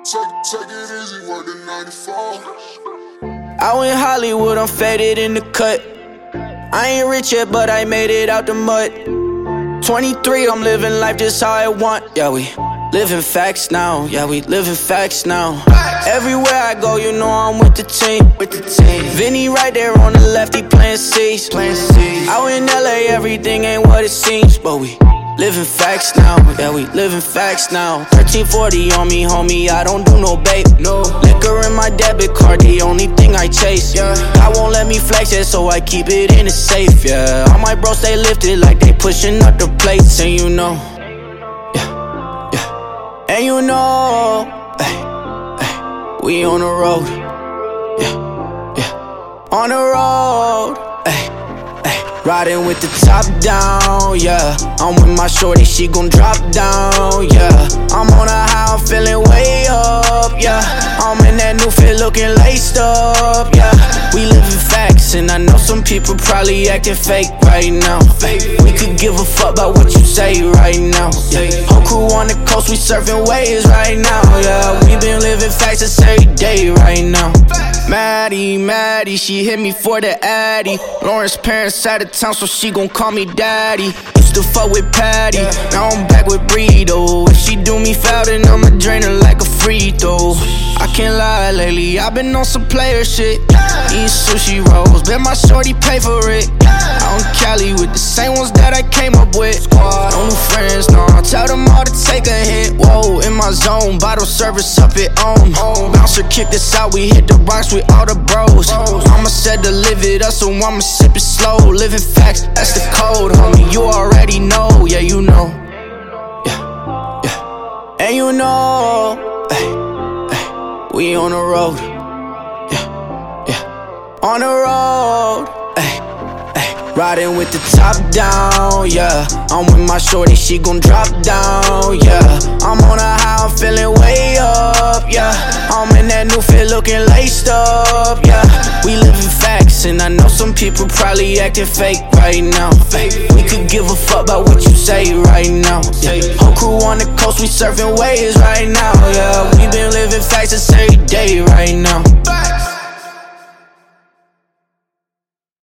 Take it easy, working 94. Out in Hollywood, I'm faded in the cut. I ain't rich yet, but I made it out the mud. 23, I'm living life just how I want. Yeah, we living facts now. Yeah, we living facts now. Everywhere I go, you know I'm with the team. Vinny right there on the left, he playing C's. Out in LA, everything ain't what it seems, but we living facts now. Yeah, we living facts now. 1340 on me, homie, I don't do no babe. No liquor in my debit card, the only thing I chase. Yeah, I won't let me flex it, so I keep it in the safe. Yeah, all my bros stay lifted like they pushing up the plates, and you know. And you know, we on the road, on the road, riding with the top down, yeah. I'm with my shorty, she gon' drop down, yeah. I'm on a high, I'm feeling way up, yeah. I'm in that new fit looking laced up, yeah. We living facts, and I know some people probably acting fake right now. We could give a fuck about what you say right now, yeah. Whole crew on the coast, we surfing waves right now, yeah. We been living facts this every day right now. Maddie, she hit me for the Addy. Lawrence parents out of town, so she gon' call me daddy. Used to fuck with Patty, now I'm back with Breedo. If she do me foul, then I'ma drain her like a free throw. I can't lie, lately I've been on some player shit. Eating sushi rolls, bet my shorty pay for it. Out in Cali with the same ones that I came up with. No new friends, no, I tell them all to take a hit. Whoa, in my zone, bottle service up at home. Bouncer kicked us out, we hit the rocks with all the bros. Mama said to live it up, so I'ma sip it slow. Living facts, that's the code, homie, you already know. Yeah, you know. Yeah. And you know, we on the road. On the road, riding with the top down, yeah. I'm with my shorty, she gon' drop down, yeah. I'm on a high, I'm feeling way up, yeah. I'm in that new fit looking laced up, yeah. We living facts, and I know some people probably acting fake right now. We could give a fuck about what you say right now, yeah. Whole crew on the coast, we surfing waves right now, yeah. We been living facts this every day right now.